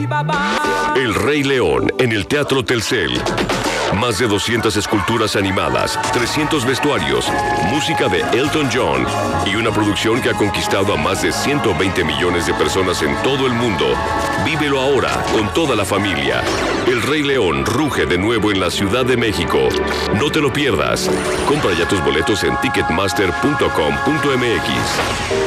El Rey León en el Teatro Telcel. Más de 200 esculturas animadas, 300 vestuarios, música de Elton John y una producción que ha conquistado a más de 120 millones de personas en todo el mundo. Vívelo ahora con toda la familia. El Rey León ruge de nuevo en la Ciudad de México. No te lo pierdas. Compra ya tus boletos en ticketmaster.com.mx.